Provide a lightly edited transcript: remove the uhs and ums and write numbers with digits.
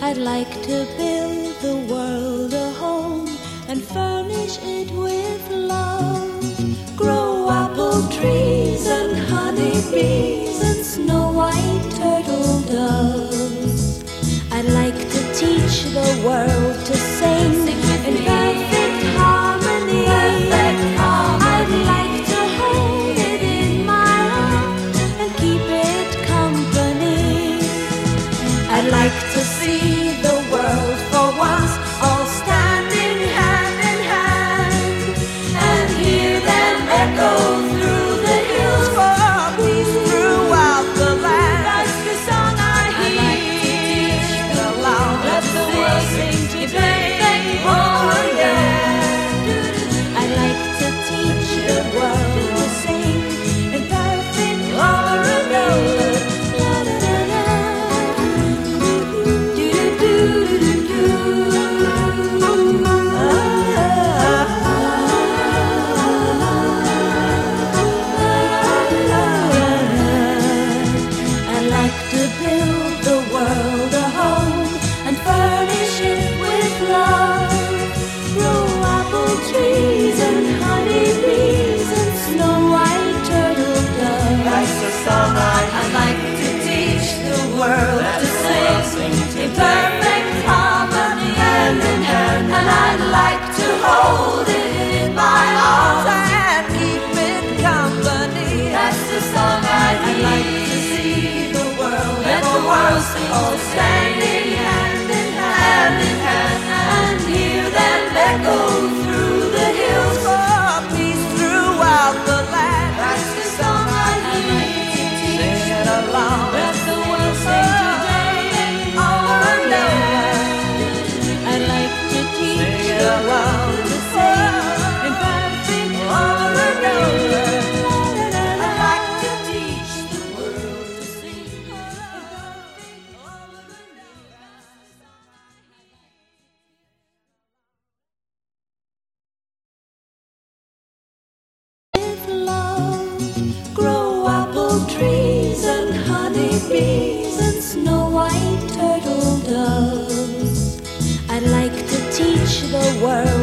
I'd like to build the world a home and furnish it with love. Grow apple trees and honey bees and snow white turtle doves. I'd like to teach the world to sing in perfect harmony. I'd like to hold it in my arms and keep it company. I'd like to see the world for once all standing hand in hand and hear them echo through the hills for peace throughout the land. That's the song I hear. I'd like to teach the loud, let the world sing today. Oh yeah. I'd like to teach the world to sing in perfect harmony. Hold it in my arms and keep it company. That's the song I hear. I'd like to see the world, let the world sing, all standing hand in hand, and hear them echo through the hills for peace throughout the land. That's the song I hear. Sing it along, let the world sing today. Over and over. I'd like to teach the world. Trees and honey bees and snow white turtle doves. I'd like to teach the world